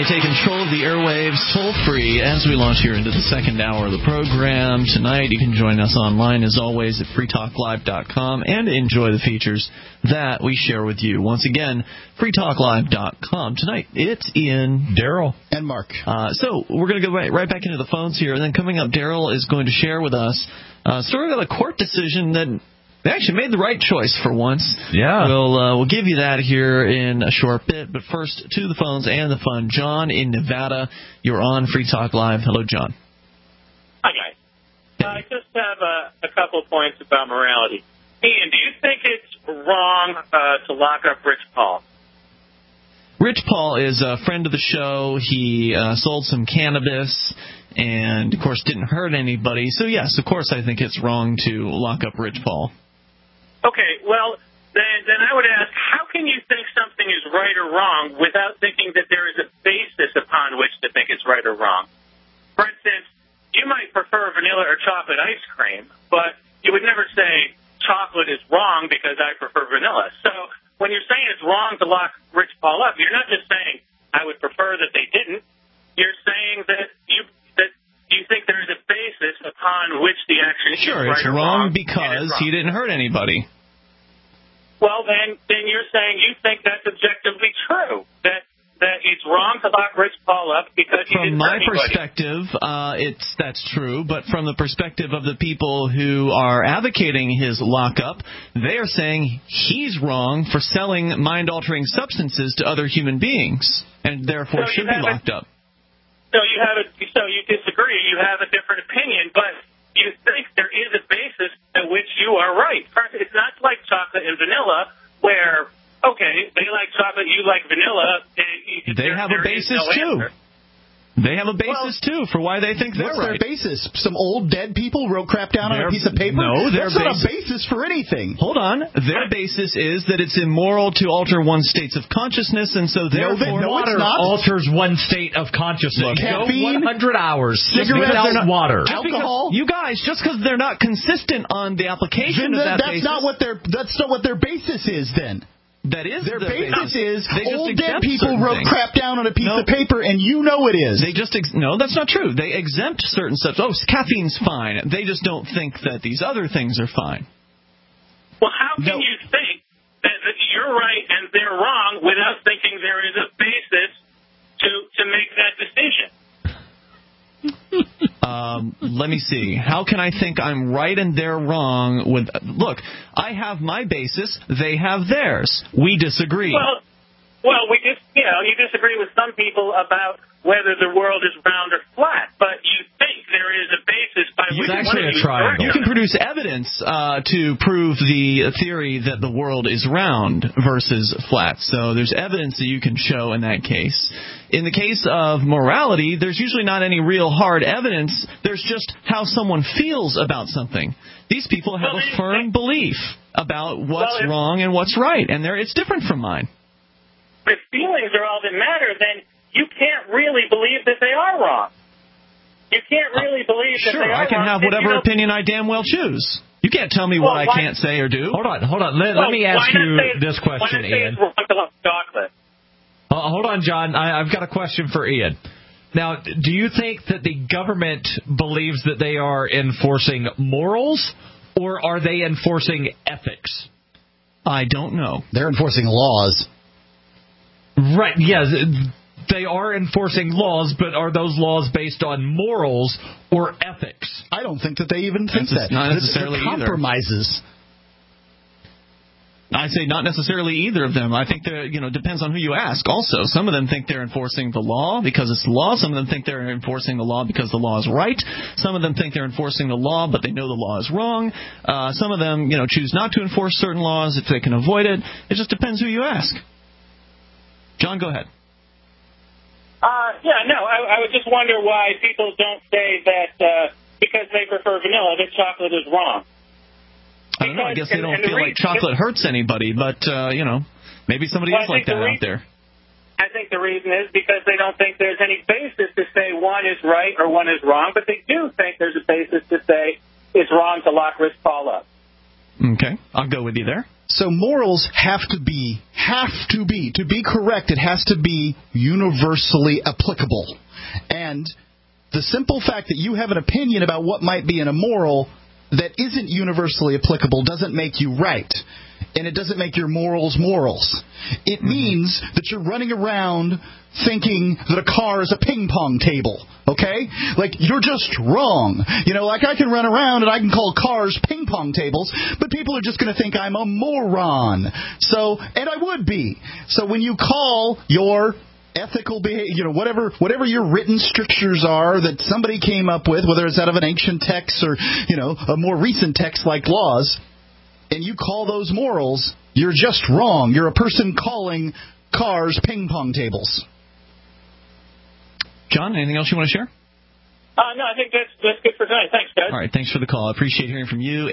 take control of the airwaves toll-free as we launch here into the second hour of the program. Tonight, you can join us online, as always, at freetalklive.com and enjoy the features that we share with you. Once again, freetalklive.com. Tonight, it's Ian, Daryl, and Mark. So we're going to go right back into the phones here, and then coming up, Daryl is going to share with us a story about a court decision that they actually made the right choice for once. Yeah. We'll give you that here in a short bit. But first, to the phones and the fun. John in Nevada, you're on Free Talk Live. Hello, John. Hi, guys. I just have a couple points about morality. Ian, do you think it's wrong to lock up Rich Paul? Rich Paul is a friend of the show. He sold some cannabis and, of course, didn't hurt anybody. So, yes, of course, I think it's wrong to lock up Rich Paul. Okay, well, then I would ask, how can you think something is right or wrong without thinking that there is a basis upon which to think it's right or wrong? For instance, you might prefer vanilla or chocolate ice cream, but you would never say chocolate is wrong because I prefer vanilla. So when you're saying it's wrong to lock Rich Paul up, you're not just saying I would prefer that they didn't. You're saying that you think there is a basis upon which the action is right it's or wrong wrong because he didn't hurt anybody. Well, then you're saying you think that's objectively true, that it's wrong to lock Rich Paul up because he didn't hurt anybody. From my perspective, that's true, but from the perspective of the people who are advocating his lockup, they are saying he's wrong for selling mind-altering substances to other human beings, and therefore should be locked up. So you disagree. You have a different opinion, but you think there is a basis at which you are right. It's not like chocolate and vanilla where, okay, they like chocolate, you like vanilla. They have a basis, too. They have a basis, too, for why they think they're right. What's their basis? Some old dead people wrote crap down on a piece of paper? No, that's not a basis for anything. Hold on. Their basis is that it's immoral to alter one's states of consciousness, and so therefore water alters one state of consciousness. Caffeine, 100 hours, cigarettes without water. Alcohol. You guys, just because they're not consistent on the application of that basis. That's not what their basis is, then. That is their basis is they old dead people wrote crap down on a piece of paper, and you know it is. They just no, that's not true. They exempt certain stuff. Oh, caffeine's fine. They just don't think that these other things are fine. Well, how can you think that you're right and they're wrong without thinking there is a basis to make that decision? Let me see. How can I think I'm right and they're wrong? Look, I have my basis. They have theirs. We disagree. Well, you disagree with some people about whether the world is round or flat, but you think there is a basis by which actually a triangle. You can produce evidence to prove the theory that the world is round versus flat. So there's evidence that you can show in that case. In the case of morality, there's usually not any real hard evidence. There's just how someone feels about something. These people have a firm belief about what's wrong and what's right, and it's different from mine. If feelings are all that matter, then you can't really believe that they are wrong. You can't really believe that they are wrong. Sure, I can have whatever opinion I damn well choose. You can't tell me what I can't say or do. Hold on. Let me ask you this question, Ian. Hold on, John. I've got a question for Ian. Now, do you think that the government believes that they are enforcing morals, or are they enforcing ethics? I don't know. They're enforcing laws. Right, yes. They are enforcing laws, but are those laws based on morals or ethics? I don't think that they even think that. Not necessarily either. Compromises. I say not necessarily either of them. I think depends on who you ask. Also, some of them think they're enforcing the law because it's the law. Some of them think they're enforcing the law because the law is right. Some of them think they're enforcing the law, but they know the law is wrong. Some of them, choose not to enforce certain laws if they can avoid it. It just depends who you ask. John, go ahead. I would just wonder why people don't say that because they prefer vanilla, that chocolate is wrong. I don't know. I guess they don't feel like chocolate hurts anybody, but, maybe somebody is like that out there. I think the reason is because they don't think there's any basis to say one is right or one is wrong, but they do think there's a basis to say it's wrong to lock Rich Paul up. Okay. I'll go with you there. So morals have to be, to be correct, it has to be universally applicable. And the simple fact that you have an opinion about what might be in a moral that isn't universally applicable doesn't make you right. And it doesn't make your morals morals. It means that you're running around thinking that a car is a ping pong table, okay? Like, you're just wrong. You know, like I can run around and I can call cars ping pong tables, but people are just going to think I'm a moron. So, and I would be. So when you call your ethical behavior, you know, whatever your written strictures are that somebody came up with, whether it's out of an ancient text or, you know, a more recent text like laws, and you call those morals, you're just wrong. You're a person calling cars ping pong tables. John, anything else you want to share? No, I think that's good for tonight. Thanks, guys. All right, thanks for the call. I appreciate hearing from you.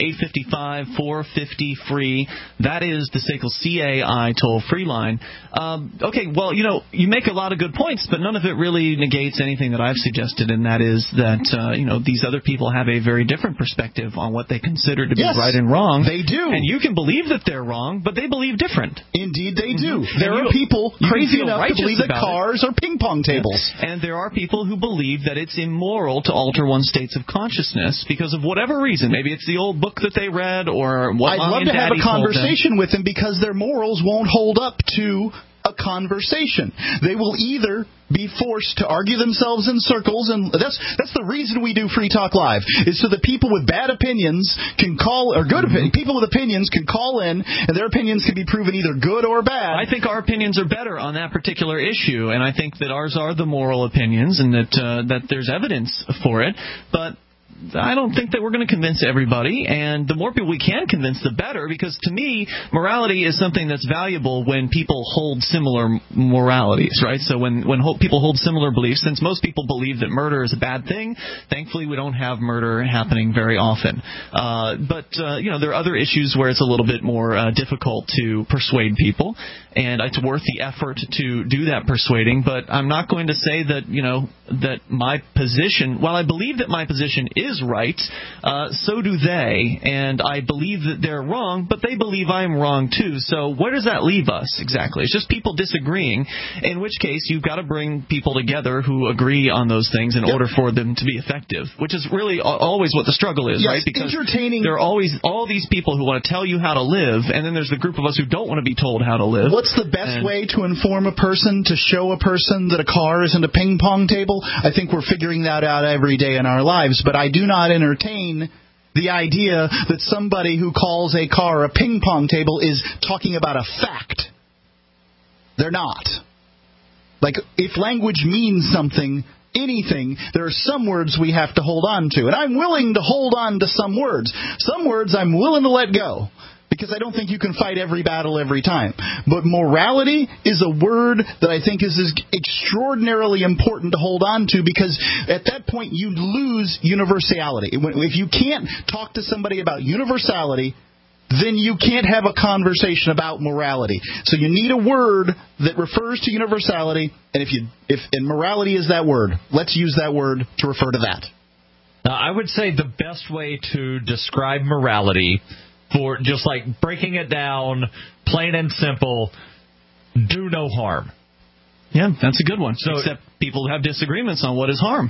855-450-FREE. That is the SACL CAI toll-free line. Okay, well, you know, you make a lot of good points, but none of it really negates anything that I've suggested, and that is that, you know, these other people have a very different perspective on what they consider to be right and wrong. They do. And you can believe that they're wrong, but they believe different. Indeed they do. There are people crazy enough to believe that cars are ping pong tables. And there are people who believe that it's immoral to alter one's states of consciousness because of whatever reason. Maybe it's the old book that they read or what I'd love to have a conversation with them because their morals won't hold up to a conversation. They will either be forced to argue themselves in circles, and that's the reason we do Free Talk Live, is so that people with bad opinions can call, or good opinions, people with opinions can call in, and their opinions can be proven either good or bad. I think our opinions are better on that particular issue, and I think that ours are the moral opinions, and that there's evidence for it, but I don't think that we're going to convince everybody, and the more people we can convince, the better, because to me, morality is something that's valuable when people hold similar moralities, right? So when people hold similar beliefs, since most people believe that murder is a bad thing, thankfully we don't have murder happening very often. But you know, there are other issues where it's a little bit more difficult to persuade people, and it's worth the effort to do that persuading, but I'm not going to say that, you know, that my position, while I believe that my position is right, so do they, and I believe that they're wrong, but they believe I'm wrong too. So where does that leave us exactly? It's just people disagreeing, in which case you've got to bring people together who agree on those things in order for them to be effective, which is really always what the struggle is, right? Because there are always all these people who want to tell you how to live, and then there's the group of us who don't want to be told how to live. What's the best way to inform a person, to show a person that a car isn't a ping pong table? I think we're figuring that out every day in our lives, but I do not entertain the idea that somebody who calls a car a ping pong table is talking about a fact. They're not. Like, if language means something, anything, there are some words we have to hold on to. And I'm willing to hold on to some words. Some words I'm willing to let go, because I don't think you can fight every battle every time. But morality is a word that I think is extraordinarily important to hold on to, because at that point you lose universality. If you can't talk to somebody about universality, then you can't have a conversation about morality. So you need a word that refers to universality, and if morality is that word, let's use that word to refer to that. Now, I would say the best way to describe morality, for just like breaking it down, plain and simple, do no harm. Yeah, that's a good one. So, except people have disagreements on what is harm.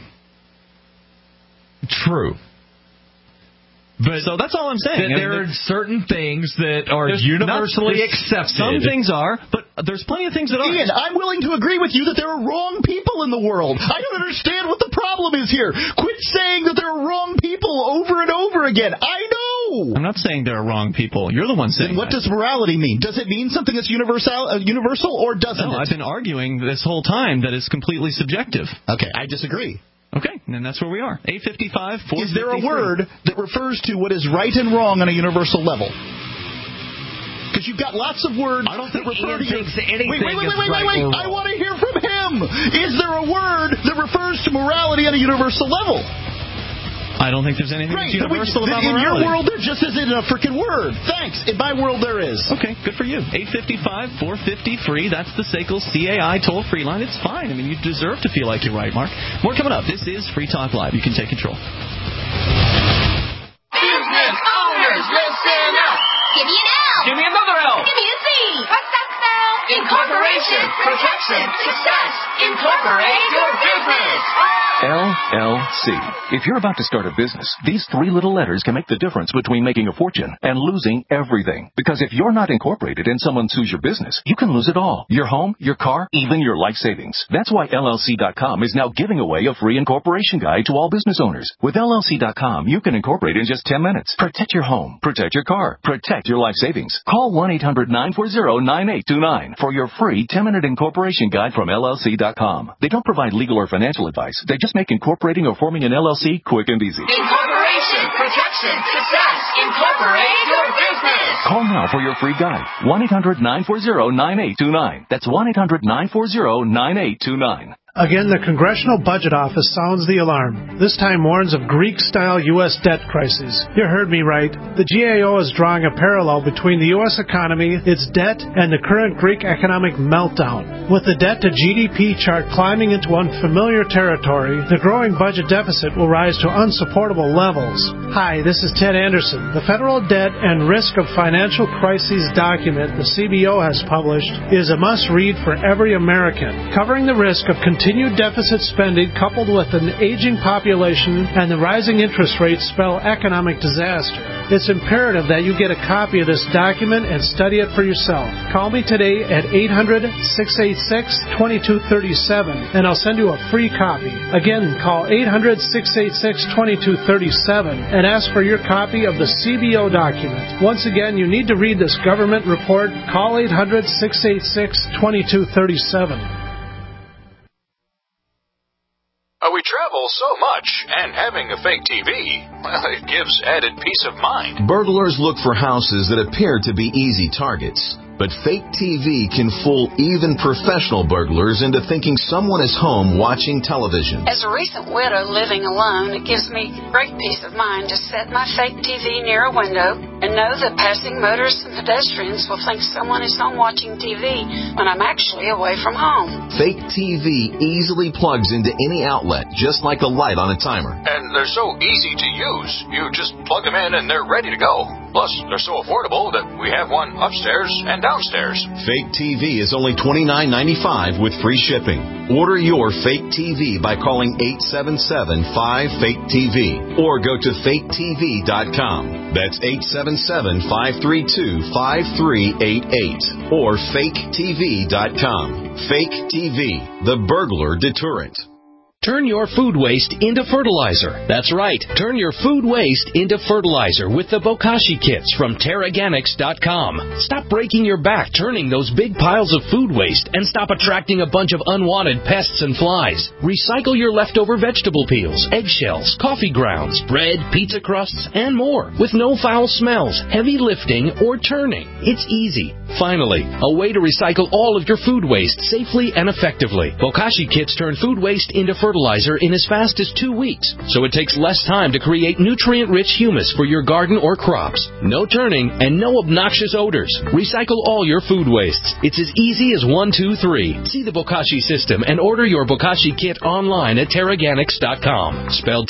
True. But so that's all I'm saying. There are certain things that are universally accepted. Some things are, but there's plenty of things that aren't. Ian, I'm willing to agree with you that there are wrong people in the world. I don't understand what the problem is here. Quit saying that there are wrong people over and over again. I know. I'm not saying there are wrong people. You're the one saying Then what does morality mean? Does it mean something that's universal or doesn't it? I've been arguing this whole time that it's completely subjective. Okay, I disagree. Okay, and that's where we are. 855-453. Is there a word that refers to what is right and wrong on a universal level? Because you've got lots of words I don't think that refer to anything Wait. is right or wrong. I want to hear from him. Is there a word that refers to morality on a universal level? I don't think there's anything that's universal about morality. In your world, there just isn't a freaking word. Thanks. In my world, there is. Okay, good for you. 855-450-FREE. That's the SACL CAI toll-free line. It's fine. I mean, you deserve to feel like you're right, Mark. More coming up. This is Free Talk Live. You can take control. Business owners, listen up. Give me an L. Give me another L. Give me a Z. What's that spell? Incorporation, protection, success. Incorporate your business. LLC. If you're about to start a business, these 3 little letters can make the difference between making a fortune and losing everything. Because if you're not incorporated and someone sues your business, you can lose it all. Your home, your car, even your life savings. That's why LLC.com is now giving away a free incorporation guide to all business owners. With LLC.com, you can incorporate in just 10 minutes. Protect your home. Protect your car. Protect your life savings. Call 1-800-940-9829 for your free 10-minute incorporation guide from LLC.com. They don't provide legal or financial advice. They just make incorporating or forming an LLC quick and easy. Incorporation, protection, success. Incorporate your business. Call now for your free guide. 1-800-940-9829. That's 1-800-940-9829. Again, the Congressional Budget Office sounds the alarm. This time warns of Greek-style U.S. debt crisis. You heard me right. The GAO is drawing a parallel between the U.S. economy, its debt, and the current Greek economic meltdown. With the debt-to-GDP chart climbing into unfamiliar territory, the growing budget deficit will rise to unsupportable levels. Hi, this is Ted Anderson. The Federal Debt and Risk of Financial Crises document the CBO has published is a must-read for every American, covering the risk of continued deficit spending coupled with an aging population and the rising interest rates spell economic disaster. It's imperative that you get a copy of this document and study it for yourself. Call me today at 800-686-2237 and I'll send you a free copy. Again, call 800-686-2237 and ask for your copy of the CBO document. Once again, you need to read this government report. Call 800-686-2237. We travel so much, and having a fake TV, well, it gives added peace of mind. Burglars look for houses that appear to be easy targets. But fake TV can fool even professional burglars into thinking someone is home watching television. As a recent widow living alone, it gives me great peace of mind to set my fake TV near a window and know that passing motorists and pedestrians will think someone is home watching TV when I'm actually away from home. Fake TV easily plugs into any outlet, just like a light on a timer. And they're so easy to use. You just plug them in and they're ready to go. Plus, they're so affordable that we have one upstairs and downstairs. Fake TV is only $29.95 with free shipping. Order your fake TV by calling 877-5FAKE-TV or go to faketv.com. That's 877-532-5388 or faketv.com. Fake TV, the burglar deterrent. Turn your food waste into fertilizer. That's right. Turn your food waste into fertilizer with the Bokashi kits from Terraganics.com. Stop breaking your back turning those big piles of food waste and stop attracting a bunch of unwanted pests and flies. Recycle your leftover vegetable peels, eggshells, coffee grounds, bread, pizza crusts, and more with no foul smells, heavy lifting, or turning. It's easy. Finally, a way to recycle all of your food waste safely and effectively. Bokashi kits turn food waste into fertilizer in as fast as 2 weeks, so it takes less time to create nutrient-rich humus for your garden or crops. No turning and no obnoxious odors. Recycle all your food wastes. It's as easy as 1, 2, 3. See the Bokashi system and order your Bokashi kit online at Terraganics.com. Spelled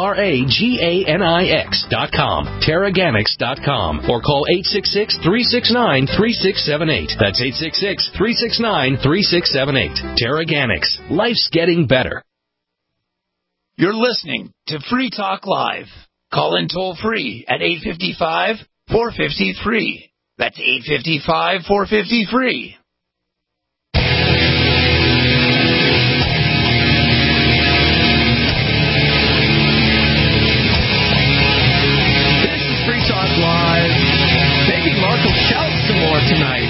Terraganix.com. Terraganics.com. Or call 866-369-3678. That's 866-369-3678. Terraganics. Life's getting better. You're listening to Free Talk Live. Call in toll free at 855-450-FREE. That's 855-450-FREE. This is Free Talk Live. Maybe Mark will shout some more tonight.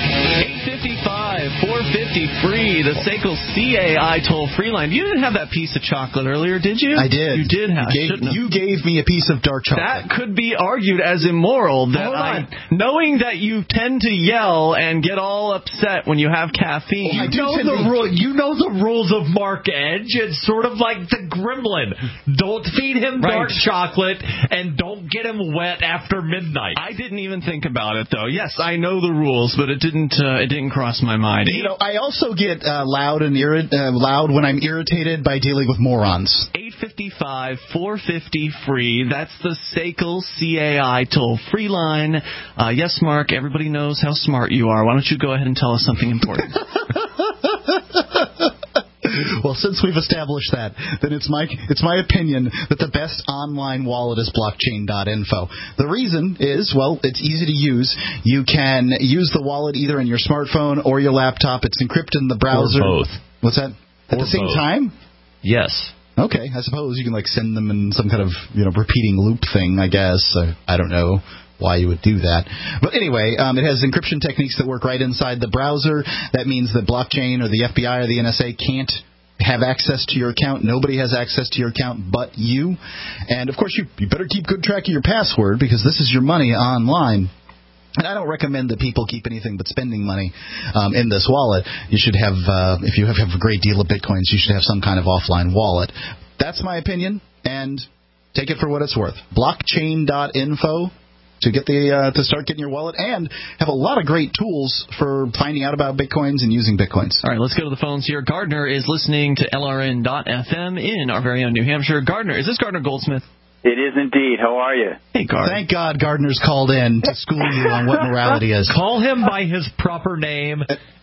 855-450-FREE, the SACL CAI toll-free line. You didn't have that piece of chocolate earlier, did you? I did. You did have. You gave me a piece of dark chocolate. That could be argued as immoral. Knowing that you tend to yell and get all upset when you have caffeine. You know the rules of Mark Edge. It's sort of like the gremlin. Don't feed him dark chocolate and don't get him wet after midnight. I didn't even think about it, though. Yes, I know the rules, but it didn't cross my mind. You know, I also get loud when I'm irritated by dealing with morons. 855-450-FREE. That's the SACL CAI toll-free line. Yes, Mark, everybody knows how smart you are. Why don't you go ahead and tell us something important? Well, since we've established that, then it's my opinion that the best online wallet is blockchain.info. The reason is, well, it's easy to use. You can use the wallet either in your smartphone or your laptop. It's encrypted in the browser. Or both. What's that? At the same time? Yes. Okay, I suppose you can send them in some kind of repeating loop thing, I guess. I don't know why you would do that. But anyway, it has encryption techniques that work right inside the browser. That means that blockchain or the FBI or the NSA can't have access to your account. Nobody has access to your account but you. And, of course, you better keep good track of your password because this is your money online. And I don't recommend that people keep anything but spending money in this wallet. You should have, if you have a great deal of Bitcoins, you should have some kind of offline wallet. That's my opinion, and take it for what it's worth. Blockchain.info to get to start getting your wallet, and have a lot of great tools for finding out about Bitcoins and using Bitcoins. All right, let's go to the phones here. Gardner is listening to LRN.FM in our very own New Hampshire. Gardner, is this Gardner Goldsmith? It is indeed. How are you? Hey, Gardner. Thank God Gardner's called in to school you on what morality is. Call him by his proper name,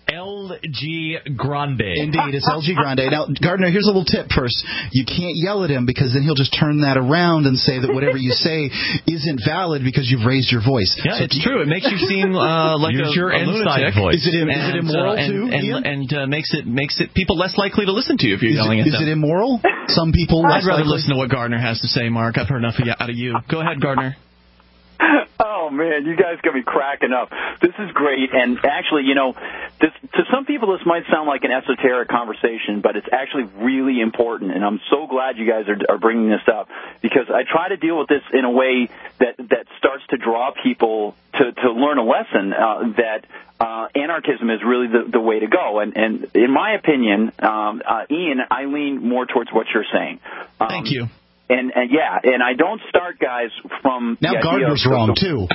LG Grande. Indeed, it's LG Grande. Now, Gardner, here's a little tip first. You can't yell at him because then he'll just turn that around and say that whatever you say isn't valid because you've raised your voice. Yeah, it's true. It makes you seem like use your inside lunatic. voice. Is it immoral too? And makes it people less likely to listen to you if you're yelling at them. Is it immoral? Some people I'd rather likely. listen to what Gardner has to say, Mark. I've heard enough out of you. Go ahead, Gardner. Oh, man, you guys got me cracking up. This is great. And actually, to some people this might sound like an esoteric conversation, but it's actually really important. And I'm so glad you guys are bringing this up because I try to deal with this in a way that starts to draw people to learn a lesson that anarchism is really the way to go. And in my opinion, Ian, I lean more towards what you're saying. Thank you. And I don't start guys from now. Gardner's wrong too.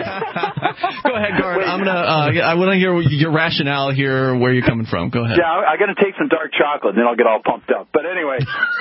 Go ahead, Gardner. I want to hear your rationale here, where you're coming from. Go ahead. Yeah, I got to take some dark chocolate, and then I'll get all pumped up. But anyway,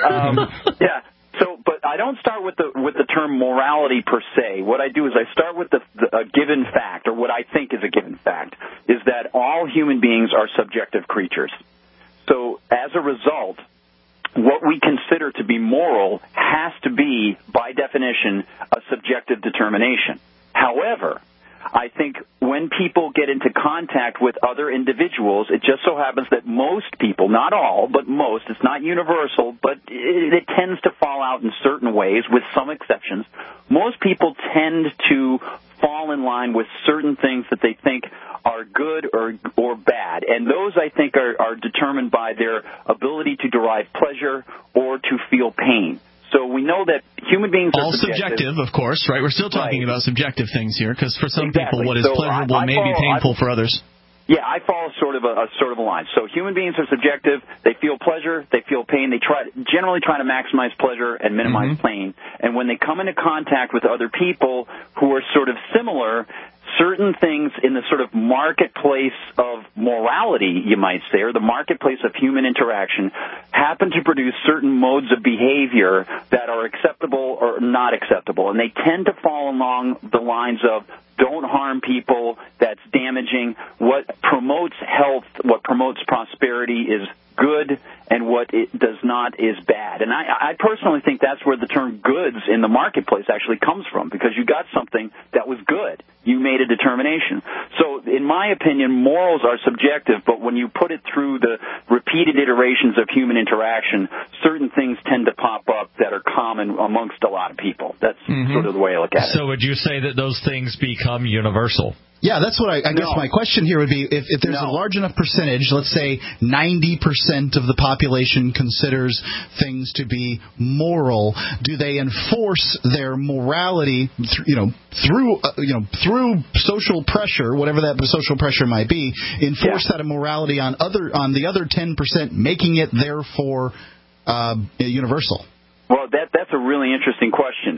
yeah. So, but I don't start with the term morality per se. What I do is I start with a given fact, or what I think is a given fact, is that all human beings are subjective creatures. So, as a result, what we consider to be moral has to be, by definition, a subjective determination. However, I think when people get into contact with other individuals, it just so happens that most people, not all, but most, it's not universal, but it tends to fall out in certain ways, with some exceptions. Most people tend to fall in line with certain things that they think are good or bad. And those, I think, are determined by their ability to derive pleasure or to feel pain. So we know that human beings are subjective, of course, right? We're still talking about subjective things here, because for some people what is so pleasurable may be painful for others. Yeah, I follow sort of a line. So human beings are subjective. They feel pleasure. They feel pain. They generally try to maximize pleasure and minimize pain. And when they come into contact with other people who are sort of similar, certain things in the sort of marketplace of morality, you might say, or the marketplace of human interaction, happen to produce certain modes of behavior that are acceptable or not acceptable. And they tend to fall along the lines of don't harm people, that's damaging. What promotes health, what promotes prosperity is good, and what it does not is bad. And I personally think that's where the term goods in the marketplace actually comes from, because you got something that was good. You made a determination. So in my opinion, morals are subjective, but when you put it through the repeated iterations of human interaction, certain things tend to pop up that are common amongst a lot of people. That's sort of the way I look at it. So would you say that those things become universal? Yeah, that's what I guess my question here would be, if there's a large enough percentage, let's say 90% of the population considers things to be moral, do they enforce their morality through social pressure, whatever that social pressure might be, enforce that morality on the other 10%, making it therefore universal? Well, that's a really interesting question.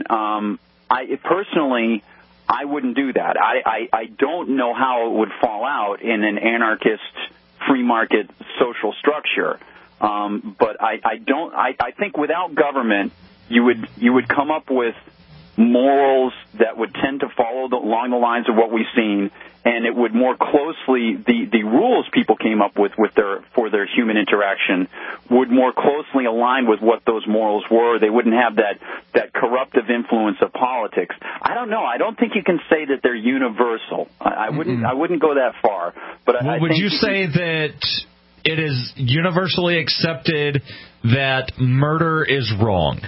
I wouldn't do that. I don't know how it would fall out in an anarchist free market social structure. But I think without government, you would come up with morals that would tend to follow along the lines of what we've seen, and it would more closely the rules people came up with for their human interaction would more closely align with what those morals were. They wouldn't have that corruptive influence of politics. I don't know. I don't think you can say that they're universal. I wouldn't go that far. But I would think you say that it is universally accepted that murder is wrong?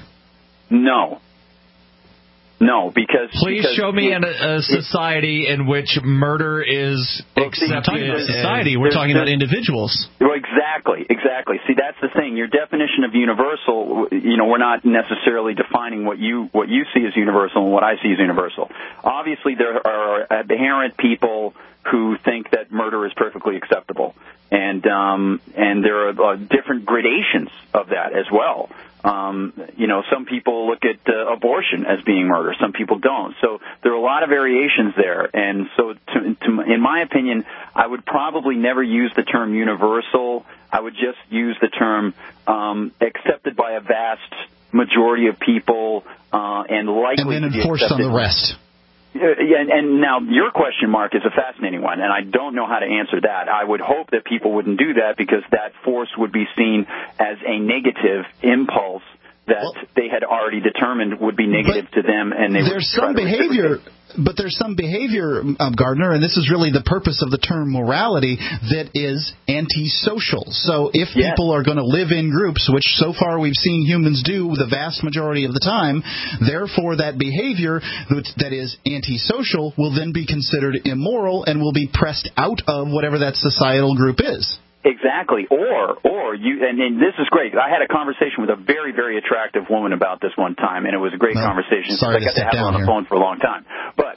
No, because... Please show me a society in which murder is accepted. We're talking about society. We're talking about individuals. Well, exactly. See, that's the thing. Your definition of universal, we're not necessarily defining what you see as universal and what I see as universal. Obviously, there are aberrant people who think that murder is perfectly acceptable, and there are different gradations of that as well. Some people look at abortion as being murder. Some people don't. So there are a lot of variations there. And so, in my opinion, I would probably never use the term universal. I would just use the term accepted by a vast majority of people and likely and then enforced on the rest. Yeah, and now your question, Mark, is a fascinating one, and I don't know how to answer that. I would hope that people wouldn't do that because that force would be seen as a negative impulse that they had already determined would be negative to them, and they there's some behavior. But there's some behavior, Gardner, and this is really the purpose of the term morality, that is antisocial. So if people are going to live in groups, which so far we've seen humans do the vast majority of the time, therefore that behavior that is antisocial will then be considered immoral and will be pressed out of whatever that societal group is. Exactly. Or you, and this is great. I had a conversation with a very, very attractive woman about this one time, and it was a great conversation. Sorry I got to have her on the phone for a long time. But,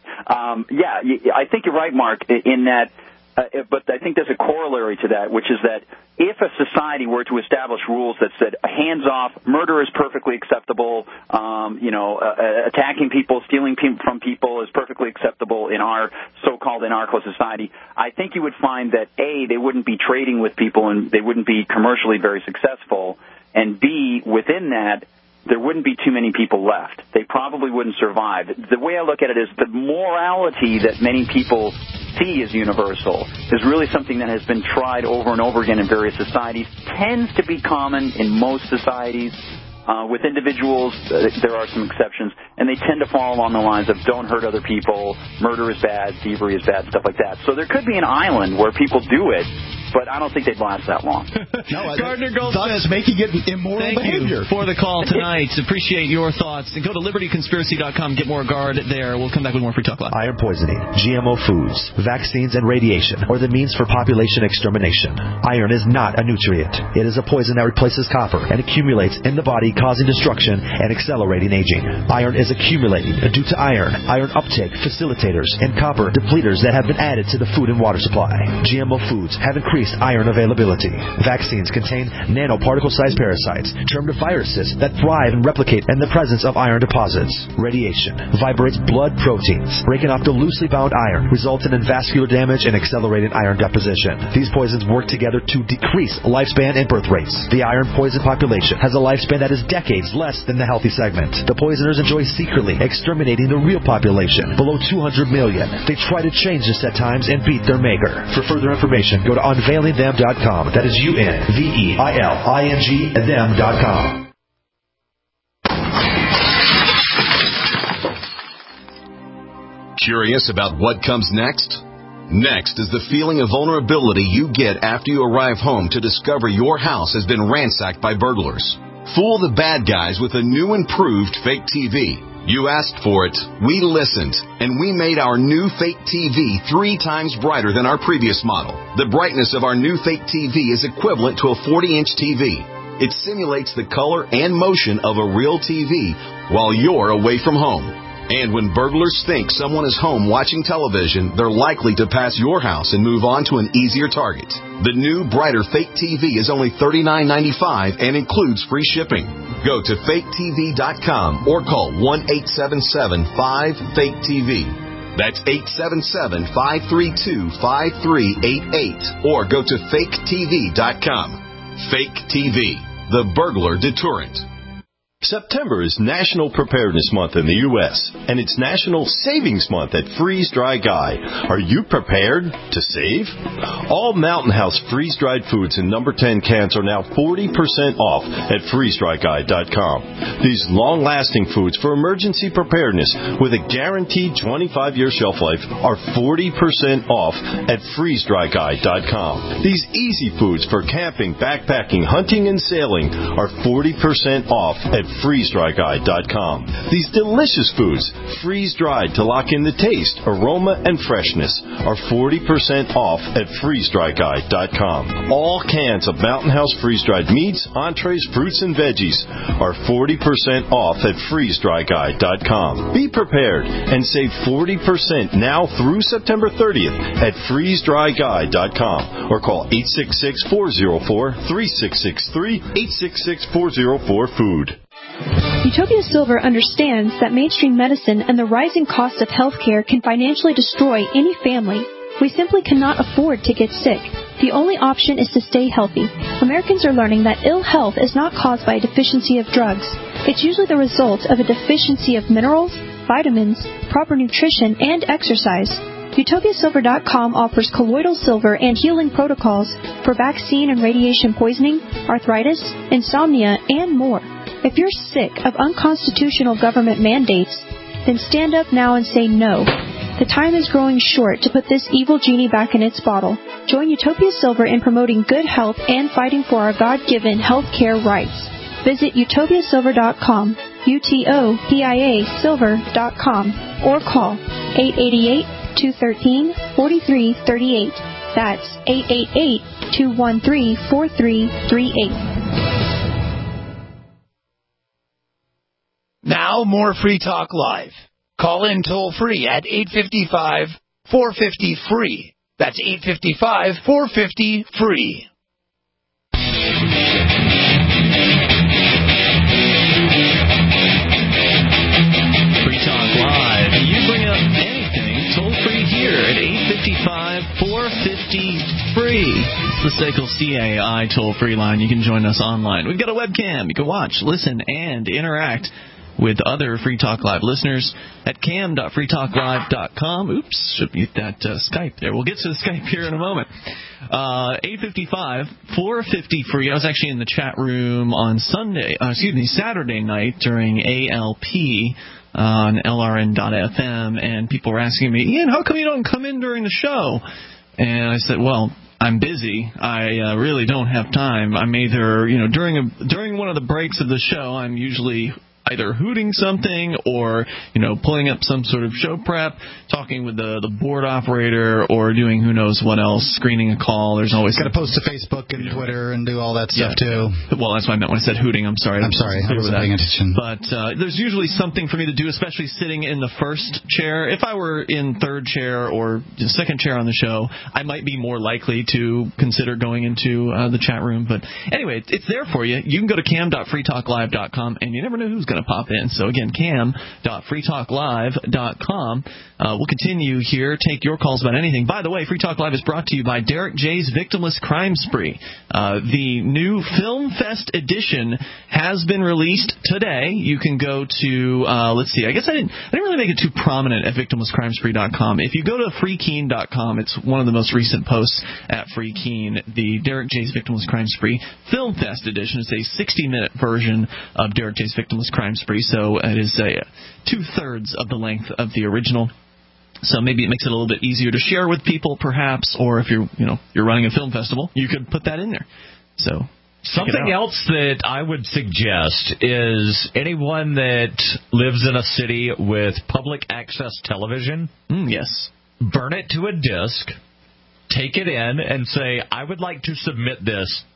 I think you're right, Mark, in that, but I think there's a corollary to that, which is that if a society were to establish rules that said hands off, murder is perfectly acceptable, attacking people, stealing from people is perfectly acceptable in our so-called anarcho society, I think you would find that A, they wouldn't be trading with people and they wouldn't be commercially very successful, and B, within that, there wouldn't be too many people left. They probably wouldn't survive. The way I look at it is the morality that many people see as universal is really something that has been tried over and over again in various societies, tends to be common in most societies. With individuals, there are some exceptions, and they tend to fall along the lines of don't hurt other people, murder is bad, thievery is bad, stuff like that. So there could be an island where people do it, but I don't think they'd last that long. Gardner Goldsmith, thus making it immoral behavior. Thank you for the call tonight. Appreciate your thoughts. And go to libertyconspiracy.com. Get more Guard there. We'll come back with more Free Talk Live. Iron poisoning, GMO foods, vaccines, and radiation are the means for population extermination. Iron is not a nutrient. It is a poison that replaces copper and accumulates in the body, causing destruction and accelerating aging. Iron is accumulating due to iron uptake facilitators, and copper depleters that have been added to the food and water supply. GMO foods have increased iron availability. Vaccines contain nanoparticle-sized parasites, termed viruses, that thrive and replicate in the presence of iron deposits. Radiation vibrates blood proteins, breaking off the loosely bound iron, resulting in vascular damage and accelerating iron deposition. These poisons work together to decrease lifespan and birth rates. The iron poison population has a lifespan that is decades less than the healthy segment. The poisoners enjoy secretly exterminating the real population, below 200 million. They try to change this at times and beat their maker. For further information, go to unveilingthem.com. That is UNVEILING them.com. Curious about what comes next? Next is the feeling of vulnerability you get after you arrive home to discover your house has been ransacked by burglars. Fool the bad guys with a new improved fake TV. You asked for it, we listened, and we made our new fake TV 3 times brighter than our previous model. The brightness of our new fake TV is equivalent to a 40-inch TV. It simulates the color and motion of a real TV while you're away from home. And when burglars think someone is home watching television, they're likely to pass your house and move on to an easier target. The new, brighter fake TV is only $39.95 and includes free shipping. Go to faketv.com or call 1-877-5-FAKE-TV. That's 877-532-5388 or go to faketv.com. Fake TV, the burglar deterrent. September is National Preparedness Month in the U.S., and it's National Savings Month at Freeze Dry Guy. Are you prepared to save? All Mountain House freeze-dried foods in number 10 cans are now 40% off at freezedryguy.com. These long-lasting foods for emergency preparedness with a guaranteed 25-year shelf life are 40% off at freezedryguy.com. These easy foods for camping, backpacking, hunting, and sailing are 40% off at freezedryguy.com. These delicious foods, freeze-dried to lock in the taste, aroma, and freshness, are 40% off at freezedryguy.com. All cans of Mountain House freeze-dried meats, entrees, fruits, and veggies are 40% off at freezedryguy.com. Be prepared and save 40% now through September 30th at freezedryguy.com or call 866-404-3663, 866-404-FOOD. Utopia Silver understands that mainstream medicine and the rising cost of healthcare can financially destroy any family. We simply cannot afford to get sick. The only option is to stay healthy. Americans are learning that ill health is not caused by a deficiency of drugs. It's usually the result of a deficiency of minerals, vitamins, proper nutrition, and exercise. UtopiaSilver.com offers colloidal silver and healing protocols for vaccine and radiation poisoning, arthritis, insomnia, and more. If you're sick of unconstitutional government mandates, then stand up now and say no. The time is growing short to put this evil genie back in its bottle. Join Utopia Silver in promoting good health and fighting for our God-given health care rights. Visit UtopiaSilver.com, UTOPIA Silver.com, or call 888-213-4338. That's 888-213-4338. Now, more Free Talk Live. Call in toll-free at 855-450-FREE. That's 855-450-FREE. Free Talk Live. You bring up anything toll-free here at 855-450-FREE. It's the SACL CAI toll-free line. You can join us online. We've got a webcam. You can watch, listen, and interact with other Free Talk Live listeners at cam.freetalklive.com. Oops, should mute that Skype there. We'll get to the Skype here in a moment. 855-450-FREE. I was actually in the chat room on Saturday night during ALP on LRN.FM, and people were asking me, Ian, how come you don't come in during the show? And I said, well, I'm busy. I really don't have time. I'm either, during one of the breaks of the show, I'm usually either hooting something or, pulling up some sort of show prep, talking with the board operator, or doing who knows what else, screening a call. There's always got to post to Facebook and Twitter and do all that stuff too. Well, that's what I meant when I said hooting. I'm sorry. I wasn't paying attention. But there's usually something for me to do, especially sitting in the first chair. If I were in third chair or second chair on the show, I might be more likely to consider going into the chat room. But anyway, it's there for you. You can go to cam.freetalklive.com, and you never know who's going to pop in. So again, cam.freetalklive.com. We'll continue here, take your calls about anything. By the way, Free Talk Live is brought to you by Derek J's Victimless Crime Spree. The new Film Fest edition has been released today. You can go to, let's see, I guess I didn't really make it too prominent at victimlesscrimespree.com. If you go to freekeen.com, it's one of the most recent posts at Freekeen, the Derek J's Victimless Crime Spree Film Fest edition. It's a 60-minute version of Derek J's Victimless Crime Spree, so it is two-thirds of the length of the original. So maybe it makes it a little bit easier to share with people, perhaps, or if you're running a film festival, you could put that in there. So something else that I would suggest is anyone that lives in a city with public access television, yes, burn it to a disc, take it in, and say, I would like to submit this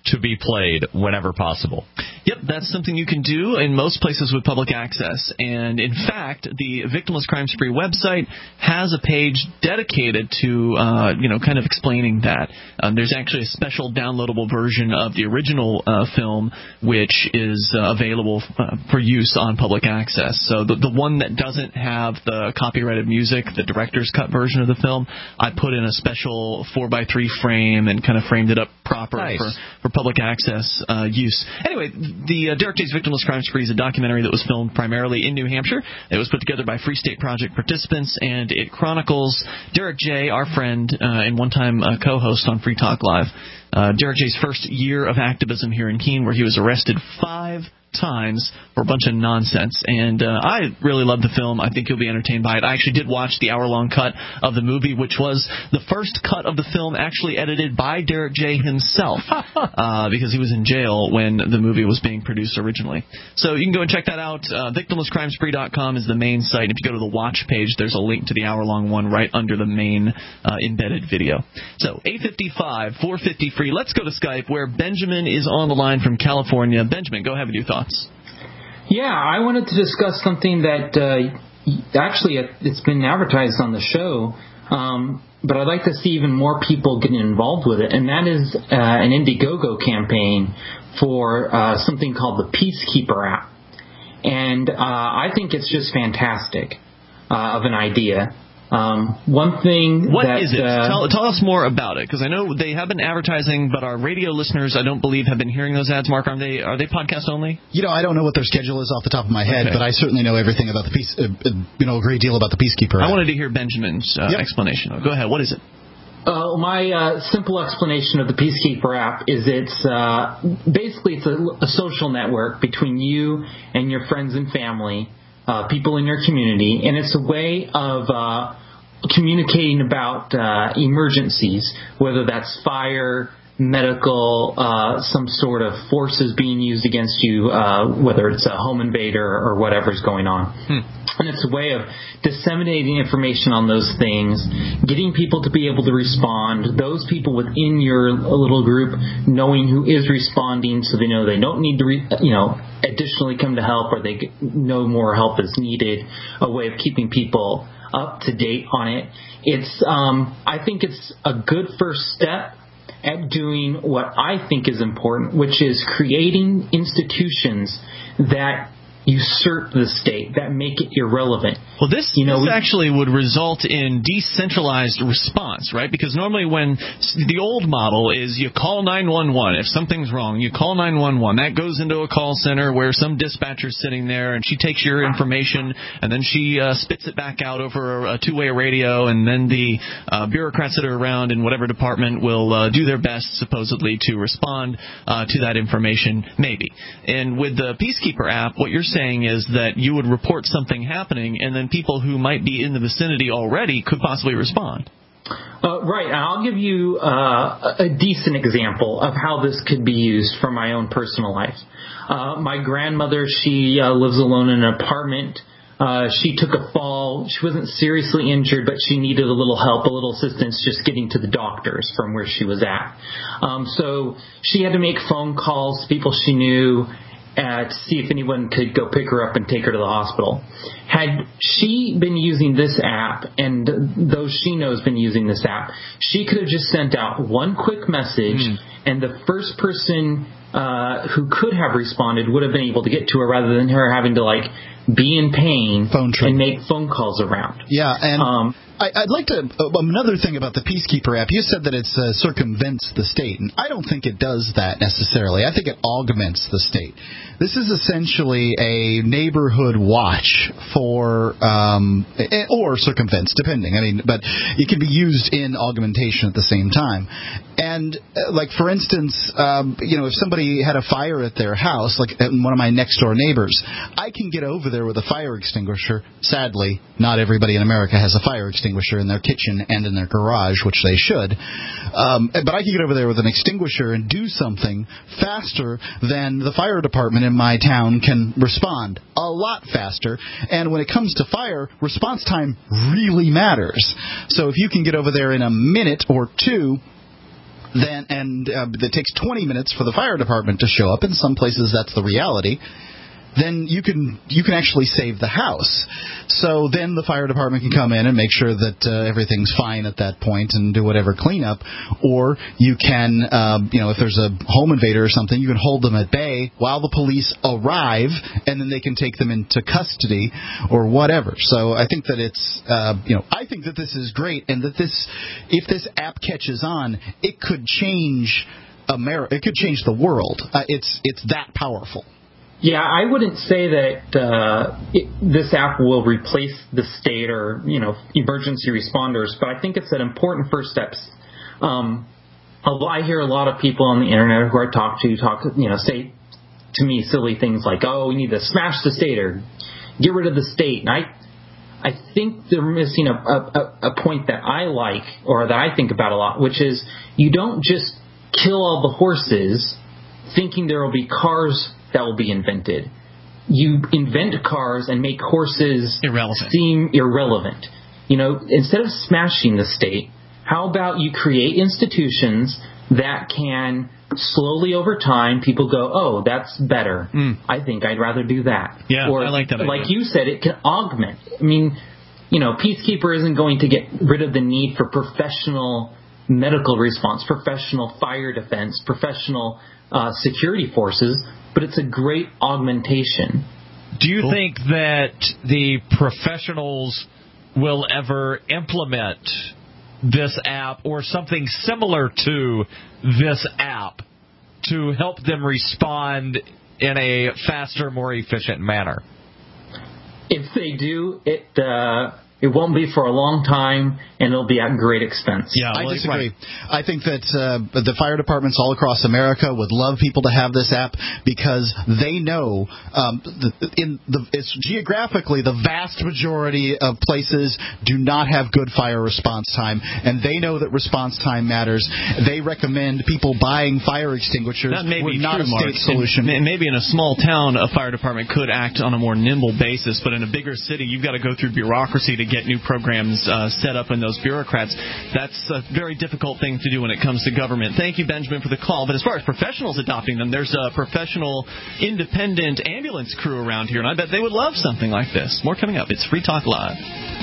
to be played whenever possible. Yep, that's something you can do in most places with public access. And in fact, the Victimless Crime Spree website has a page dedicated to, kind of explaining that. There's actually a special downloadable version of the original film, which is available for use on public access. So the one that doesn't have the copyrighted music, the director's cut version of the film, I put in a special 4x3 frame and kind of framed it up proper for public access use. Anyway, the Derek J's Victimless Crime Spree is a documentary that was filmed primarily in New Hampshire. It was put together by Free State Project participants, and it chronicles Derek J., our friend and one-time co-host on Free Talk Live, Derek J's first year of activism here in Keene, where he was arrested 5 times for a bunch of nonsense. And I really love the film. I think you'll be entertained by it. I actually did watch the hour-long cut of the movie, which was the first cut of the film actually edited by Derek J. himself because he was in jail when the movie was being produced originally. So you can go and check that out. Victimlesscrimespree.com is the main site. If you go to the watch page, there's a link to the hour-long one right under the main embedded video. So 855-450-FREE. Let's go to Skype, where Benjamin is on the line from California. Benjamin, go ahead with your thoughts. Yeah, I wanted to discuss something that actually it's been advertised on the show, but I'd like to see even more people getting involved with it, and that is an Indiegogo campaign for something called the Peacekeeper app. And I think it's just fantastic of an idea. One thing What is it? Tell us more about it, because I know they have been advertising, but our radio listeners, I don't believe, have been hearing those ads. Mark, are they podcast only? I don't know what their schedule is off the top of my head, but I certainly know everything about the a great deal about the Peacekeeper app. I wanted to hear Benjamin's explanation. Go ahead. What is it? My simple explanation of the Peacekeeper app is it's basically a social network between you and your friends and family, people in your community, and it's a way of communicating about emergencies, whether that's fire, medical, some sort of forces being used against you, whether it's a home invader or whatever's going on. And it's a way of disseminating information on those things, getting people to be able to respond, those people within your little group knowing who is responding, so they know they don't need to, additionally come to help, or they know more help is needed, a way of keeping people up to date on it. It's, I think it's a good first step at doing what I think is important, which is creating institutions that usurp the state, that make it irrelevant. Well, this actually would result in decentralized response, right? Because normally when the old model is you call 911. If something's wrong, you call 911. That goes into a call center where some dispatcher's sitting there, and she takes your information, and then she spits it back out over a two-way radio, and then the bureaucrats that are around in whatever department will do their best, supposedly, to respond to that information, maybe. And with the Peacekeeper app, what you're saying is that you would report something happening, and then people who might be in the vicinity already could possibly respond. Right. I'll give you a decent example of how this could be used from my own personal life. My grandmother, she lives alone in an apartment. She took a fall. She wasn't seriously injured, but she needed a little help, a little assistance just getting to the doctors from where she was at. So she had to make phone calls to people she knew to see if anyone could go pick her up and take her to the hospital. Had she been using this app, and those she knows been using this app, she could have just sent out one quick message, and the first person who could have responded would have been able to get to her, rather than her having to be in pain and make phone calls around. Yeah, and I'd like to another thing about the Peacekeeper app. You said that it circumvents the state, and I don't think it does that necessarily. I think it augments the state. This is essentially a neighborhood watch for, or circumvents, depending. But it can be used in augmentation at the same time. And for instance, if somebody had a fire at their house, like one of my next door neighbors, I can get over there with a fire extinguisher. Sadly, not everybody in America has a fire extinguisher in their kitchen and in their garage, which they should. But I can get over there with an extinguisher and do something faster than the fire department in my town can respond. A lot faster. And when it comes to fire, response time really matters. So if you can get over there in a minute or two, it takes 20 minutes for the fire department to show up. In some places, that's the reality. Then you can actually save the house. So then the fire department can come in and make sure that everything's fine at that point and do whatever cleanup. Or you can, if there's a home invader or something, you can hold them at bay while the police arrive, and then they can take them into custody or whatever. So I think that I think that this is great, and that if this app catches on, it could change America. It could change the world. It's that powerful. Yeah, I wouldn't say that this app will replace the state or, emergency responders, but I think it's an important first step. I hear a lot of people on the internet who I talk to, say to me silly things like, oh, we need to smash the state or get rid of the state. And I think they're missing a point that I like, or that I think about a lot, which is you don't just kill all the horses thinking there will be cars that will be invented. You invent cars and make horses seem irrelevant. Instead of smashing the state, how about you create institutions that can slowly over time, people go, oh, that's better. I think I'd rather do that. Yeah, or, I like that idea. Like you said, it can augment. I mean, Peacekeeper isn't going to get rid of the need for professional medical response, professional fire defense, professional security forces, but it's a great augmentation. Do you think that the professionals will ever implement this app or something similar to this app to help them respond in a faster, more efficient manner? If they do, it won't be for a long time, and it'll be at great expense. Yeah, I disagree. I think that the fire departments all across America would love people to have this app because they know it's geographically the vast majority of places do not have good fire response time, and they know that response time matters. They recommend people buying fire extinguishers. We're not a state solution. Maybe in a small town, a fire department could act on a more nimble basis, but in a bigger city, you've got to go through bureaucracy to get new programs set up in those bureaucrats. That's a very difficult thing to do when it comes to government. Thank you, Benjamin, for the call. But as far as professionals adopting them, there's a professional, independent ambulance crew around here, and I bet they would love something like this. More coming up. It's Free Talk Live.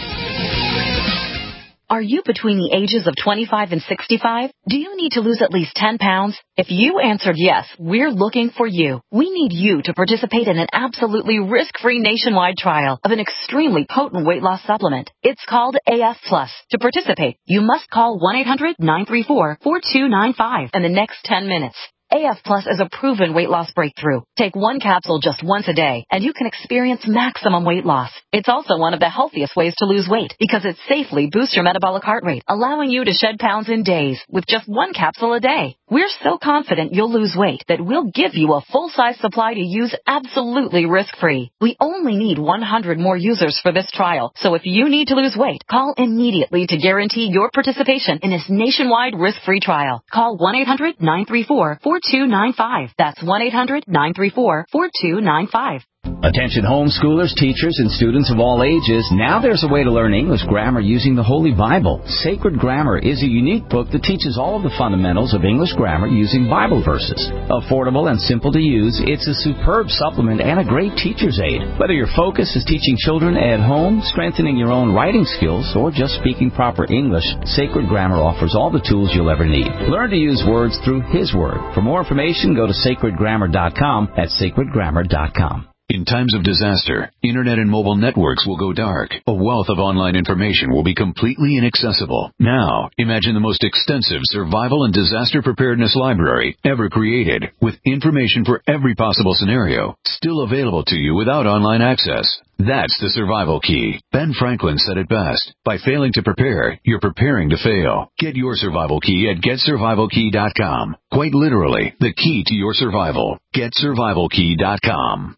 Are you between the ages of 25 and 65? Do you need to lose at least 10 pounds? If you answered yes, we're looking for you. We need you to participate in an absolutely risk-free nationwide trial of an extremely potent weight loss supplement. It's called AF Plus. To participate, you must call 1-800-934-4295 in the next 10 minutes. AF Plus is a proven weight loss breakthrough. Take one capsule just once a day, and you can experience maximum weight loss. It's also one of the healthiest ways to lose weight because it safely boosts your metabolic heart rate, allowing you to shed pounds in days with just one capsule a day. We're so confident you'll lose weight that we'll give you a full-size supply to use absolutely risk-free. We only need 100 more users for this trial, so if you need to lose weight, call immediately to guarantee your participation in this nationwide risk-free trial. Call 1-800-934-4295. That's 1-800-934-4295. Attention homeschoolers, teachers, and students of all ages, now there's a way to learn English grammar using the Holy Bible. Sacred Grammar is a unique book that teaches all of the fundamentals of English grammar using Bible verses. Affordable and simple to use, it's a superb supplement and a great teacher's aid. Whether your focus is teaching children at home, strengthening your own writing skills, or just speaking proper English, Sacred Grammar offers all the tools you'll ever need. Learn to use words through His Word. For more information, go to sacredgrammar.com. That's sacredgrammar.com. In times of disaster, internet and mobile networks will go dark. A wealth of online information will be completely inaccessible. Now, imagine the most extensive survival and disaster preparedness library ever created, with information for every possible scenario, still available to you without online access. That's the survival key. Ben Franklin said it best. By failing to prepare, you're preparing to fail. Get your survival key at GetSurvivalKey.com. Quite literally, the key to your survival. GetSurvivalKey.com.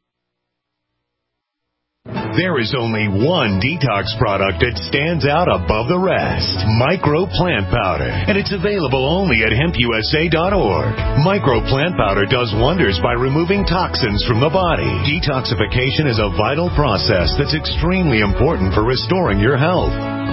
There is only one detox product that stands out above the rest. Micro Plant Powder. And it's available only at hempusa.org. Micro Plant Powder does wonders by removing toxins from the body. Detoxification is a vital process that's extremely important for restoring your health.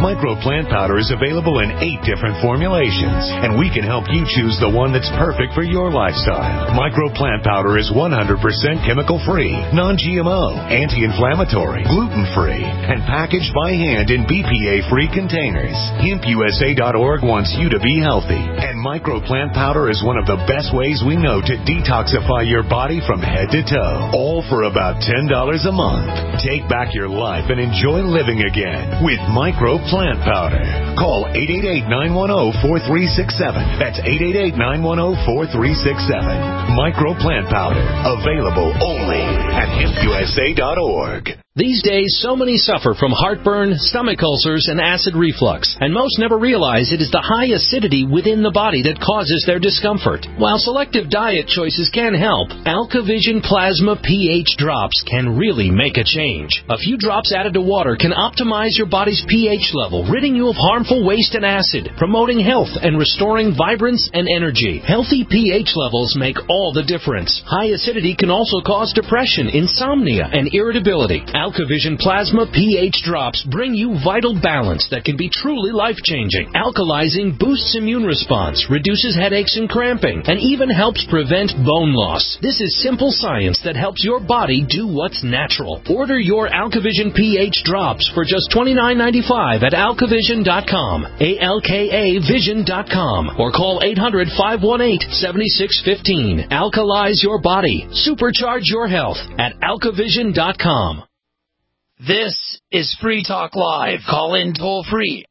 Micro Plant Powder is available in 8 different formulations, and we can help you choose the one that's perfect for your lifestyle. Micro Plant Powder is 100% chemical-free, non-GMO, anti-inflammatory, gluten-free, and packaged by hand in BPA-free containers. HempUSA.org wants you to be healthy, and Micro Plant Powder is one of the best ways we know to detoxify your body from head to toe, all for about $10 a month. Take back your life and enjoy living again with Micro Plant Powder. Call 888-910-4367. That's 888-910-4367. Micro Plant Powder, available only at HempUSA.org. These days, so many suffer from heartburn, stomach ulcers, and acid reflux, and most never realize it is the high acidity within the body that causes their discomfort. While selective diet choices can help, AlkaVision Plasma pH drops can really make a change. A few drops added to water can optimize your body's pH level, ridding you of harmful waste and acid, promoting health and restoring vibrance and energy. Healthy pH levels make all the difference. High acidity can also cause depression, insomnia, and irritability. AlkaVision Plasma pH drops bring you vital balance that can be truly life-changing. Alkalizing boosts immune response, reduces headaches and cramping, and even helps prevent bone loss. This is simple science that helps your body do what's natural. Order your AlkaVision pH drops for just $29.95 at alkavision.com, ALKAvision.com, or call 800-518-7615. Alkalize your body. Supercharge your health at alkavision.com. This is Free Talk Live. Call in toll free.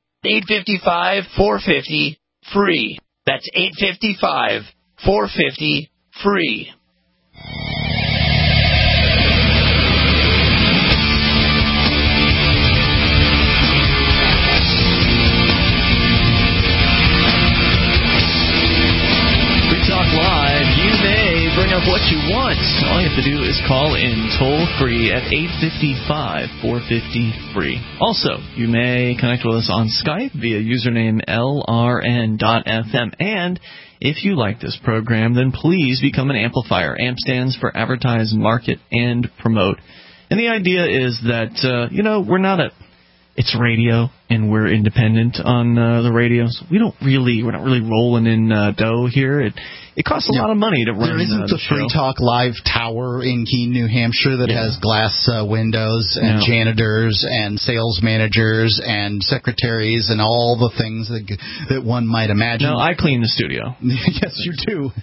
855-450-FREE. That's 855-450-FREE. What you want. All you have to do is call in toll-free at 855-450-FREE. Also, you may connect with us on Skype via username LRN.FM. And if you like this program, then please become an amplifier. AMP stands for Advertise, Market, and Promote. And the idea is that, we're not it's radio, and we're independent on the radio. So we're not really rolling in dough here. It costs a lot of money to run. There isn't the Free Talk Live tower in Keene, New Hampshire that has glass windows and janitors and sales managers and secretaries and all the things that one might imagine. No, I clean the studio. Yes, you do.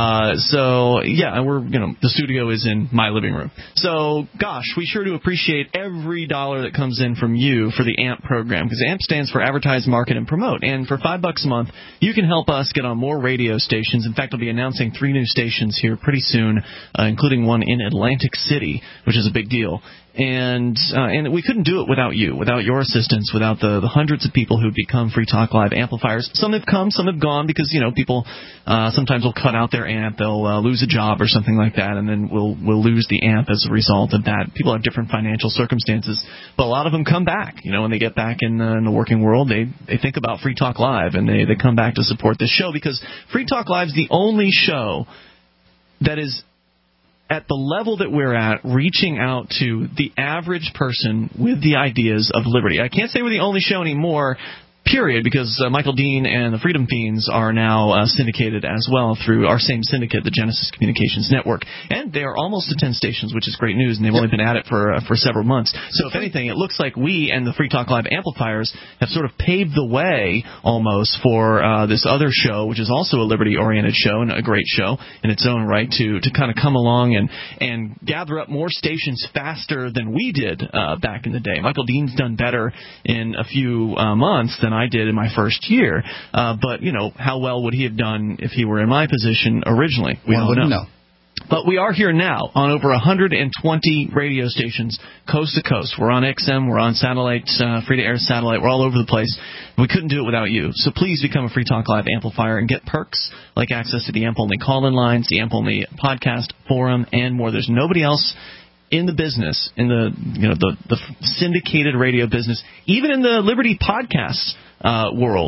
The studio is in my living room. So, gosh, we sure do appreciate every dollar that comes in from you for the AMP program, because AMP stands for Advertise, Market, and Promote. And for $5 a month, you can help us get on more radio stations. In fact, I'll be announcing 3 new stations here pretty soon, including one in Atlantic City, which is a big deal. And we couldn't do it without you, without your assistance, without the hundreds of people who've become Free Talk Live amplifiers. Some have come, some have gone, because people sometimes will cut out their amp, they'll lose a job or something like that, and then we'll lose the amp as a result of that. People have different financial circumstances, but a lot of them come back. When they get back in the working world, they think about Free Talk Live, and they come back to support this show, because Free Talk Live is the only show that is at the level that we're at, reaching out to the average person with the ideas of liberty. I can't say we're the only show anymore, period, because Michael Dean and the Freedom Fiends are now syndicated as well through our same syndicate, the Genesis Communications Network. And they are almost to 10 stations, which is great news, and they've only been at it for several months. So if anything, it looks like we and the Free Talk Live amplifiers have sort of paved the way almost for this other show, which is also a liberty-oriented show and a great show in its own right, to kind of come along and gather up more stations faster than we did back in the day. Michael Dean's done better in a few months than I did in my first year. But, how well would he have done if he were in my position originally? We don't know. But we are here now on over 120 radio stations, coast to coast. We're on XM, we're on satellite, free-to-air satellite. We're all over the place. We couldn't do it without you. So please become a Free Talk Live amplifier and get perks like access to the AMP-only call-in lines, the AMP-only podcast forum, and more. There's nobody else in the business, in the syndicated radio business, even in the Liberty podcast world,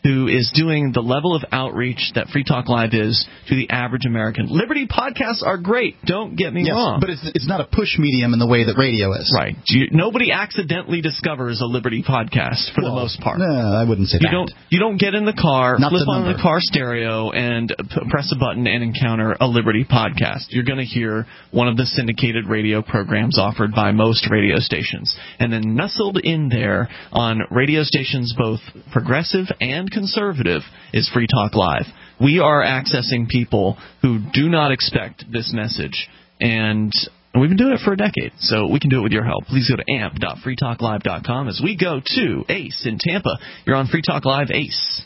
who is doing the level of outreach that Free Talk Live is to the average American. Liberty podcasts are great. Don't get me wrong. But it's not a push medium in the way that radio is. Right. Nobody accidentally discovers a Liberty podcast for the most part. No, I wouldn't say that. You don't get in the car, Not flip the on number. the car stereo, and press a button and encounter a Liberty podcast. You're going to hear one of the syndicated radio programs offered by most radio stations. And then nestled in there on radio stations both progressive and conservative is Free Talk Live. We are accessing people who do not expect this message, and we've been doing it for a decade, so we can do it with your help. Please go to amp.freetalklive.com as we go to Ace in Tampa. You're on Free Talk Live, Ace.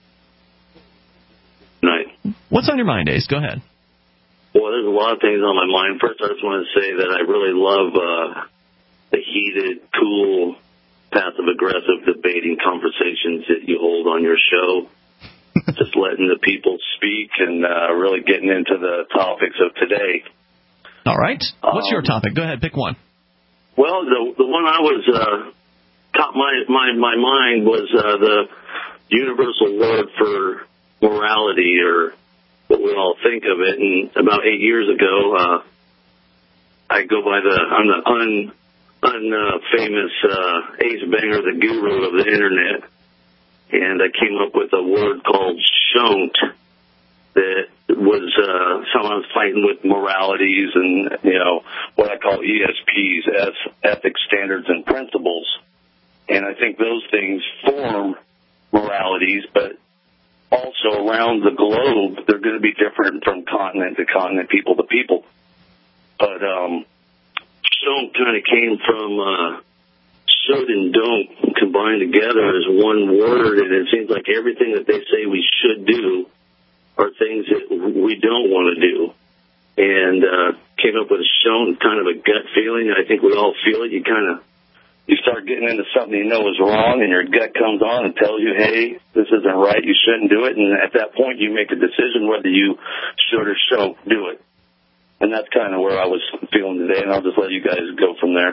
Night. What's on your mind, Ace? Go ahead. Well, there's a lot of things on my mind. First, I just want to say that I really love the heated, cool, passive-aggressive debating conversations that you hold on your show. Just letting the people speak and really getting into the topics of today. All right. What's your topic? Go ahead, pick one. Well, the one I was caught my mind was the universal word for morality, or what we all think of it. And about 8 years ago, I go by I'm the unfamous Ace Banger, the guru of the internet, and I came up with a word called shon't that was someone was fighting with moralities and, what I call ESPs, ethics, standards, and principles. And I think those things form moralities, but also around the globe, they're going to be different from continent to continent, people to people. But shon't kind of came from should and don't combined together as one word, and it seems like everything that they say we should do are things that we don't want to do. And came up with a shon't, kind of a gut feeling. I think we all feel it. You start getting into something you know is wrong, and your gut comes on and tells you, hey, this isn't right, you shouldn't do it. And at that point, you make a decision whether you should or shouldn't do it. And that's kind of where I was feeling today, and I'll just let you guys go from there.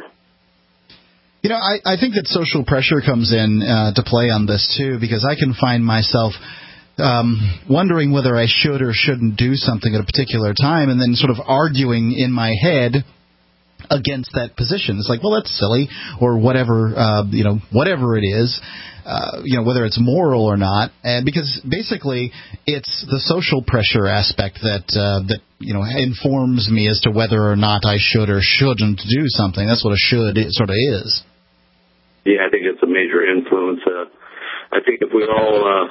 I think that social pressure comes in to play on this, too, because I can find myself wondering whether I should or shouldn't do something at a particular time, and then sort of arguing in my head against that position. It's like, well, that's silly, or whatever, whatever it is, whether it's moral or not. And because basically it's the social pressure aspect that informs me as to whether or not I should or shouldn't do something. That's what a should sort of is. Yeah, I think it's a major influence. I think if we all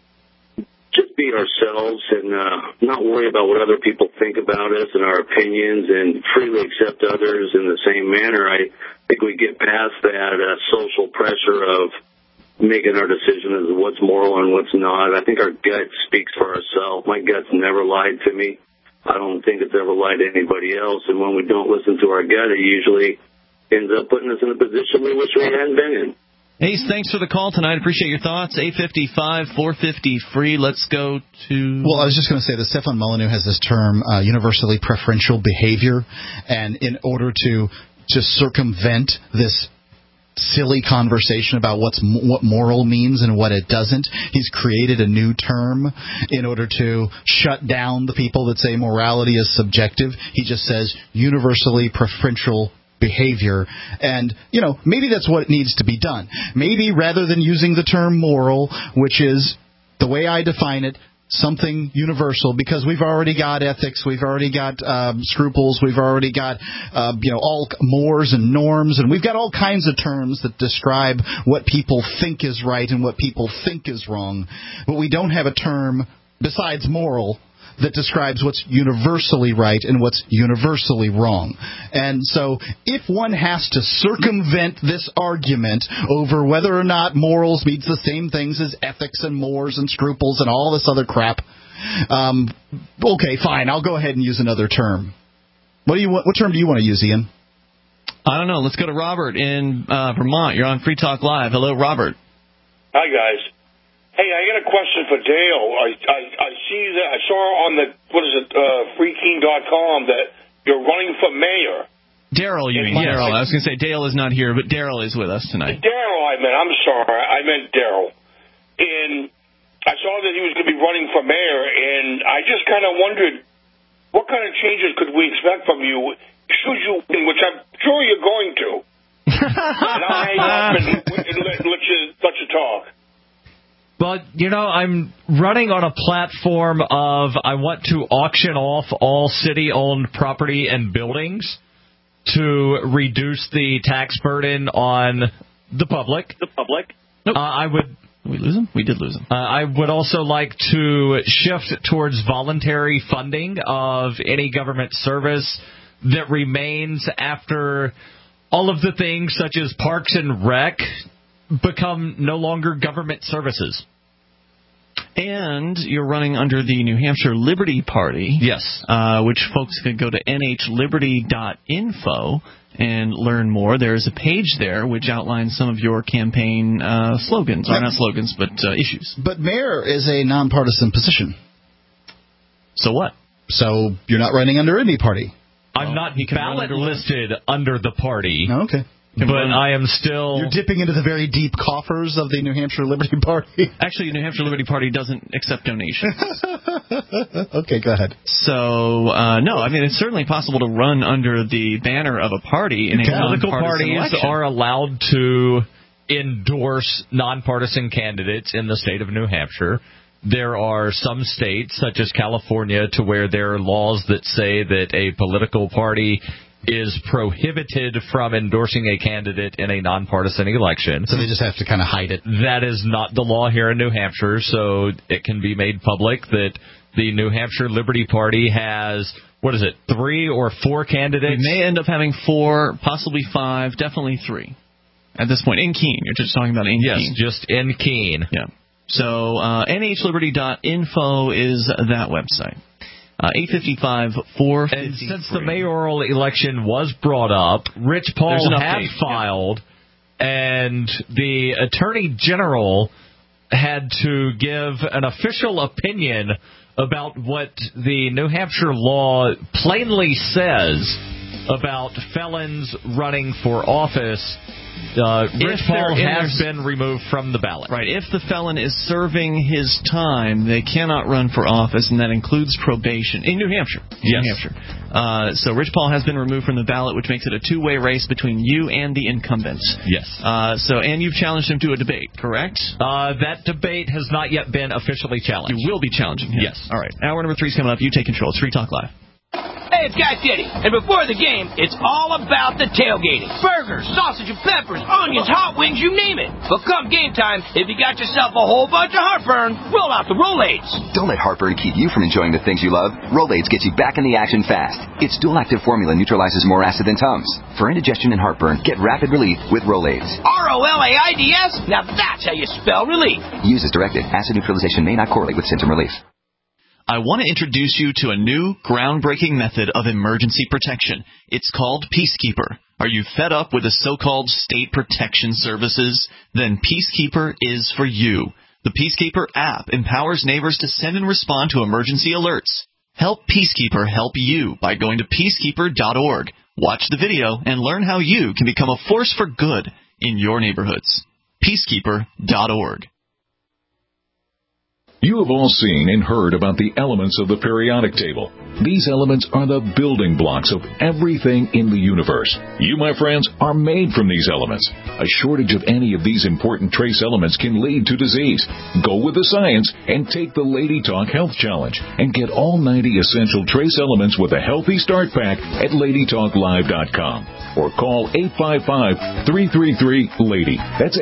just be ourselves and not worry about what other people think about us and our opinions, and freely accept others in the same manner, I think we get past that social pressure of making our decision as what's moral and what's not. I think our gut speaks for ourselves. My gut's never lied to me. I don't think it's ever lied to anybody else. And when we don't listen to our gut, it usually ends up putting us in a position we wish we hadn't been in. Ace, thanks for the call tonight. Appreciate your thoughts. 855-450-FREE. Let's go to... Well, I was just going to say that Stefan Molyneux has this term, universally preferential behavior, and in order to just circumvent this silly conversation about what moral means and what it doesn't, he's created a new term in order to shut down the people that say morality is subjective. He just says universally preferential behavior, and maybe that's what needs to be done. Maybe rather than using the term moral, which is the way I define it, something universal, because we've already got ethics, we've already got scruples, we've already got all mores and norms, and we've got all kinds of terms that describe what people think is right and what people think is wrong, but we don't have a term besides moral that describes what's universally right and what's universally wrong. And so if one has to circumvent this argument over whether or not morals means the same things as ethics and mores and scruples and all this other crap, okay, fine, I'll go ahead and use another term. What term do you want to use, Ian? I don't know. Let's go to Robert in Vermont. You're on Free Talk Live. Hello, Robert. Hi, guys. Hey, I got a question for Dale. I see that I saw on the freeking.com that you're running for mayor. Daryl, you mean? Daryl. I was going to say Dale is not here, but Daryl is with us tonight. I'm sorry. I meant Daryl. And I saw that he was going to be running for mayor, and I just kind of wondered, what kind of changes could we expect from you should you win, which I'm sure you're going to. And I'll hang up and let you talk. Well, I'm running on a platform of I want to auction off all city-owned property and buildings to reduce the tax burden on the public. Nope. Did we lose him? We did lose him. I would also like to shift towards voluntary funding of any government service that remains after all of the things such as Parks and Rec become no longer government services. And you're running under the New Hampshire Liberty Party. Yes. Which folks can go to nhliberty.info and learn more. There's a page there which outlines some of your campaign slogans. Or not slogans, but issues. But mayor is a nonpartisan position. So what? So you're not running under any party. I'm not ballot listed under the party. Oh, okay. But I am still... You're dipping into the very deep coffers of the New Hampshire Liberty Party. Actually, the New Hampshire Liberty Party doesn't accept donations. Okay, go ahead. So, no, I mean, it's certainly possible to run under the banner of a party in a political nonpartisan parties election. are allowed to endorse nonpartisan candidates in the state of New Hampshire. There are some states, such as California, to where there are laws that say that a political party is prohibited from endorsing a candidate in a nonpartisan election. So they just have to kind of hide it. That is not the law here in New Hampshire, so it can be made public that the New Hampshire Liberty Party has, 3 or 4 candidates? We may end up having 4, possibly 5, definitely 3 at this point. In Keene. You're just talking about in Keene. Yes, just in Keene. Yeah. So nhliberty.info is that website. 855-453. And since the mayoral election was brought up, Rich Paul had filed, and the Attorney General had to give an official opinion about what the New Hampshire law plainly says about felons running for office. Rich Paul has been removed from the ballot. Right. If the felon is serving his time, they cannot run for office, and that includes probation in New Hampshire. Yes. New Hampshire. So Rich Paul has been removed from the ballot, which makes it a two-way race between you and the incumbents. Yes. And you've challenged him to a debate, correct? That debate has not yet been officially challenged. You will be challenging him. Yes. All right. Hour number 3 is coming up. You take control. It's Free Talk Live. Hey, it's Guy Fieri, and before the game, it's all about the tailgating. Burgers, sausage and peppers, onions, hot wings, you name it. But come game time, if you got yourself a whole bunch of heartburn, roll out the Rolaids. Don't let heartburn keep you from enjoying the things you love. Rolaids gets you back in the action fast. Its dual-active formula neutralizes more acid than Tums. For indigestion and heartburn, get rapid relief with Rolaids. Rolaids? Now that's how you spell relief. Use as directed. Acid neutralization may not correlate with symptom relief. I want to introduce you to a new, groundbreaking method of emergency protection. It's called Peacekeeper. Are you fed up with the so-called state protection services? Then Peacekeeper is for you. The Peacekeeper app empowers neighbors to send and respond to emergency alerts. Help Peacekeeper help you by going to peacekeeper.org. Watch the video and learn how you can become a force for good in your neighborhoods. Peacekeeper.org. You have all seen and heard about the elements of the periodic table. These elements are the building blocks of everything in the universe. You, my friends, are made from these elements. A shortage of any of these important trace elements can lead to disease. Go with the science and take the Lady Talk Health Challenge and get all 90 essential trace elements with a healthy start pack at LadyTalkLive.com or call 855-333-LADY. That's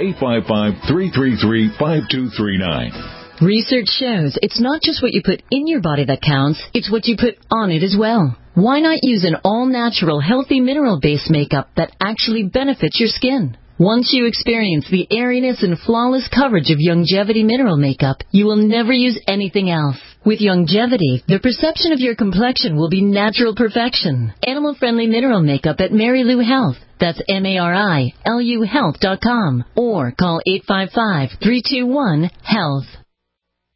855-333-5239. Research shows it's not just what you put in your body that counts, it's what you put on it as well. Why not use an all-natural, healthy mineral-based makeup that actually benefits your skin? Once you experience the airiness and flawless coverage of Youngevity mineral makeup, you will never use anything else. With Youngevity, the perception of your complexion will be natural perfection. Animal-friendly mineral makeup at Mary Lou Health. That's MARILU Health.com or call 855-321-HEALTH.